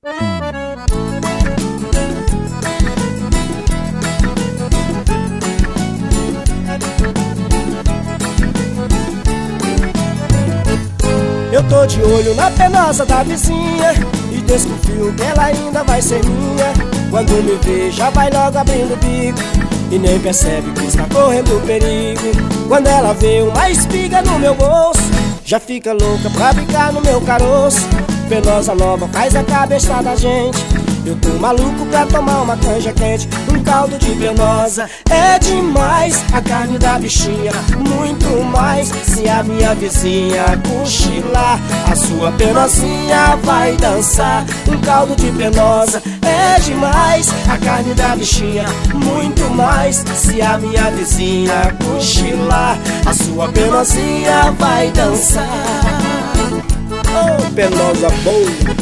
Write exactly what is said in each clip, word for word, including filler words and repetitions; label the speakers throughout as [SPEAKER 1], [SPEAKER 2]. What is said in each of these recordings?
[SPEAKER 1] Eu tô de olho na penosa da vizinha e desconfio que ela ainda vai ser minha. Quando me vê já vai logo abrindo o bico e nem percebe que está correndo perigo. Quando ela vê uma espiga no meu bolso, já fica louca pra brincar no meu caroço. Penosa nova faz a cabeça da gente. Eu tô maluco pra tomar uma canja quente, um caldo de penosa. É demais a carne da bichinha, muito mais. Se a minha vizinha cochilar, a sua penosinha vai dançar. Um caldo de penosa é demais a carne da bichinha, muito mais. Se a minha vizinha cochilar, a sua penosinha vai dançar. Oh, penosa boa.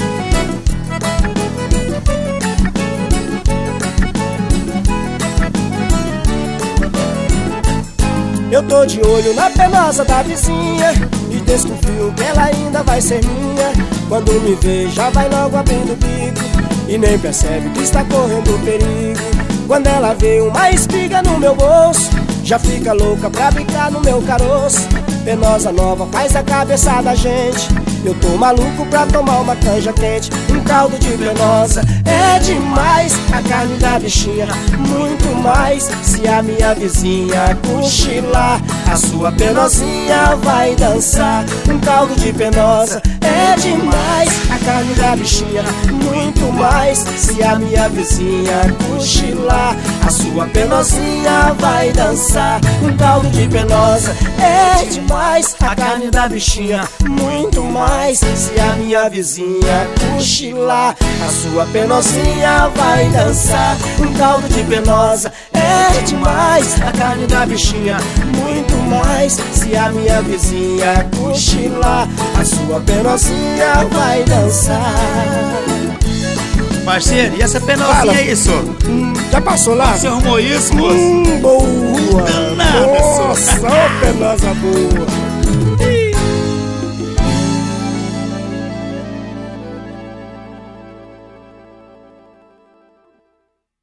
[SPEAKER 1] Eu tô de olho na penosa da vizinha e desconfio que ela ainda vai ser minha. Quando me vê já vai logo abrindo o bico e nem percebe que está correndo perigo. Quando ela vê uma espiga no meu bolso, já fica louca pra brincar no meu caroço. Penosa nova faz a cabeça da gente. Eu tô maluco pra tomar uma canja quente, um caldo de penosa. É demais a carne da bichinha, muito mais. Se a minha vizinha cochilar, a sua penosinha vai dançar. Um caldo de penosa é demais a carne da bichinha, muito mais. Se a minha vizinha cochilar, a sua penosinha vai dançar. Um caldo de penosa é demais a carne da bichinha, muito mais. Se a minha vizinha cochilar, a sua penosinha vai dançar. Um caldo de penosa é demais a carne da bichinha, muito mais. Se a minha vizinha cochilar, a sua penosinha vai dançar.
[SPEAKER 2] Parceiro, e essa penosinha
[SPEAKER 1] Fala.
[SPEAKER 2] é isso?
[SPEAKER 1] Hum, já passou lá?
[SPEAKER 2] Você arrumou isso, moço?
[SPEAKER 1] Hum, boa!
[SPEAKER 2] Danada,
[SPEAKER 1] Nossa, ô penosa boa!